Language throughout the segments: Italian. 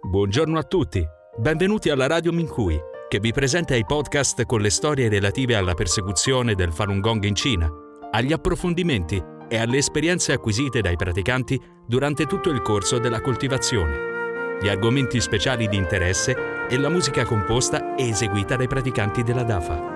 Buongiorno a tutti, benvenuti alla Radio Minhui, che vi presenta i podcast con le storie relative alla persecuzione del Falun Gong in Cina, agli approfondimenti e alle esperienze acquisite dai praticanti durante tutto il corso della coltivazione, gli argomenti speciali di interesse e la musica composta e eseguita dai praticanti della Dafa.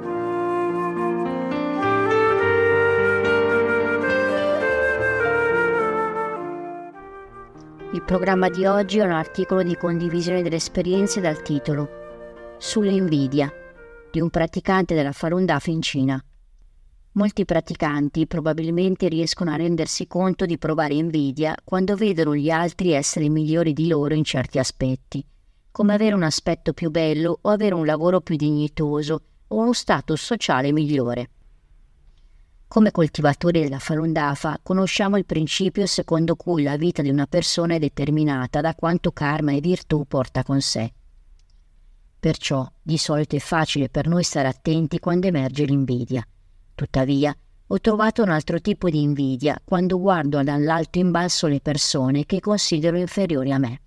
Il programma di oggi è un articolo di condivisione delle esperienze dal titolo Sull'invidia di un praticante della Falun Dafa in Cina. Molti praticanti probabilmente riescono a rendersi conto di provare invidia quando vedono gli altri essere migliori di loro in certi aspetti, come avere un aspetto più bello o avere un lavoro più dignitoso o uno status sociale migliore. Come coltivatori della Falun Dafa conosciamo il principio secondo cui la vita di una persona è determinata da quanto karma e virtù porta con sé. Perciò di solito è facile per noi stare attenti quando emerge l'invidia. Tuttavia, ho trovato un altro tipo di invidia quando guardo dall'alto in basso le persone che considero inferiori a me.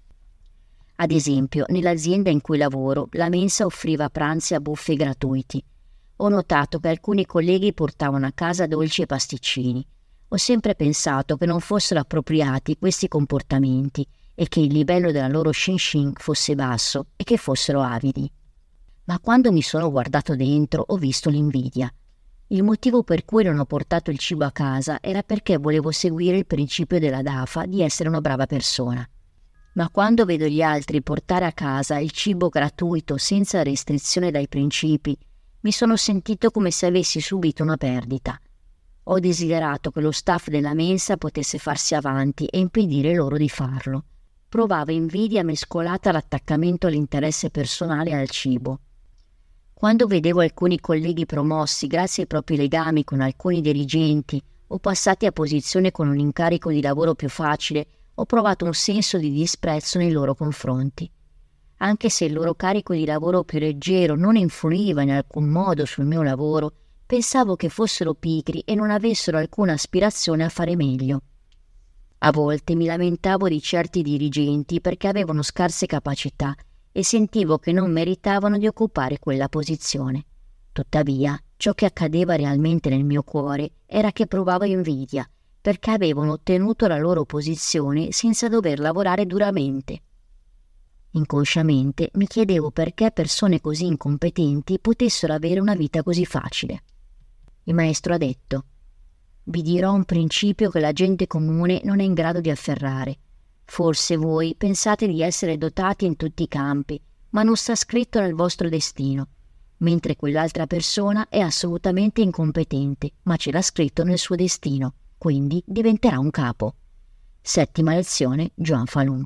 Ad esempio, nell'azienda in cui lavoro, la mensa offriva pranzi a buffet gratuiti. Ho notato che alcuni colleghi portavano a casa dolci e pasticcini. Ho sempre pensato che non fossero appropriati questi comportamenti e che il livello della loro Shinshin fosse basso e che fossero avidi. Ma quando mi sono guardato dentro ho visto l'invidia. Il motivo per cui non ho portato il cibo a casa era perché volevo seguire il principio della Dafa di essere una brava persona. Ma quando vedo gli altri portare a casa il cibo gratuito senza restrizione dai principi, mi sono sentito come se avessi subito una perdita. Ho desiderato che lo staff della mensa potesse farsi avanti e impedire loro di farlo. Provavo invidia mescolata all'attaccamento all'interesse personale al cibo. Quando vedevo alcuni colleghi promossi grazie ai propri legami con alcuni dirigenti o passati a posizione con un incarico di lavoro più facile, ho provato un senso di disprezzo nei loro confronti. Anche se il loro carico di lavoro più leggero non influiva in alcun modo sul mio lavoro, pensavo che fossero pigri e non avessero alcuna aspirazione a fare meglio. A volte mi lamentavo di certi dirigenti perché avevano scarse capacità e sentivo che non meritavano di occupare quella posizione. Tuttavia, ciò che accadeva realmente nel mio cuore era che provavo invidia, perché avevano ottenuto la loro posizione senza dover lavorare duramente. Inconsciamente mi chiedevo perché persone così incompetenti potessero avere una vita così facile. Il maestro ha detto: «Vi dirò un principio che la gente comune non è in grado di afferrare. Forse voi pensate di essere dotati in tutti i campi, ma non sta scritto nel vostro destino, mentre quell'altra persona è assolutamente incompetente, ma ce l'ha scritto nel suo destino, quindi diventerà un capo». Settima lezione, Zhuang Falun.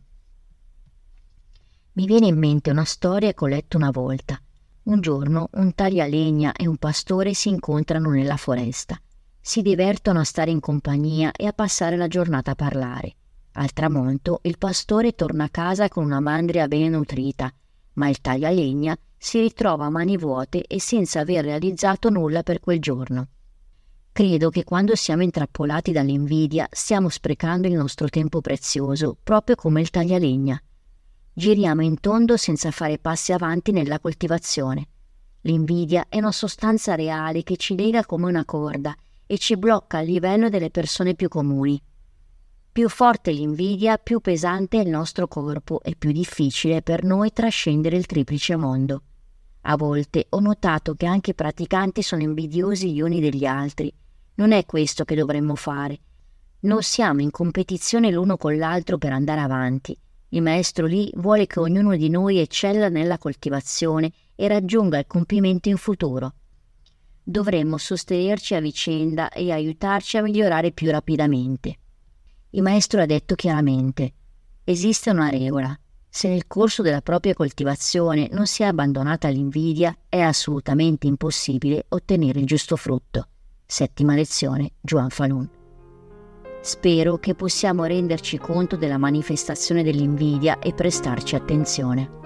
Mi viene in mente una storia che ho letto una volta. Un giorno un taglialegna e un pastore si incontrano nella foresta. Si divertono a stare in compagnia e a passare la giornata a parlare. Al tramonto il pastore torna a casa con una mandria ben nutrita, ma il taglialegna si ritrova a mani vuote e senza aver realizzato nulla per quel giorno. Credo che quando siamo intrappolati dall'invidia stiamo sprecando il nostro tempo prezioso, proprio come il taglialegna. Giriamo in tondo senza fare passi avanti nella coltivazione. L'invidia è una sostanza reale che ci lega come una corda e ci blocca al livello delle persone più comuni. Più forte l'invidia, più pesante è il nostro corpo e più difficile per noi trascendere il triplice mondo. A volte ho notato che anche i praticanti sono invidiosi gli uni degli altri. Non è questo che dovremmo fare. Non siamo in competizione l'uno con l'altro per andare avanti. Il maestro Li vuole che ognuno di noi eccella nella coltivazione e raggiunga il compimento in futuro. Dovremmo sostenerci a vicenda e aiutarci a migliorare più rapidamente. Il maestro ha detto chiaramente: esiste una regola. Se nel corso della propria coltivazione non si è abbandonata all'invidia, è assolutamente impossibile ottenere il giusto frutto. Settima lezione, Zhuang Falun. Spero che possiamo renderci conto della manifestazione dell'invidia e prestarci attenzione.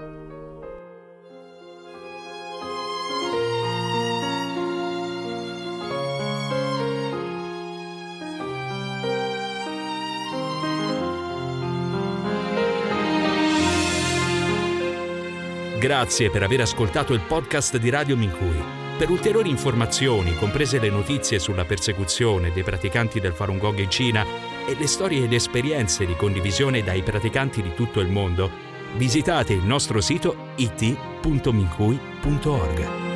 Grazie per aver ascoltato il podcast di Radio Mincuy. Per ulteriori informazioni, comprese le notizie sulla persecuzione dei praticanti del Falun Gong in Cina e le storie ed esperienze di condivisione dai praticanti di tutto il mondo, visitate il nostro sito it.mincuy.org.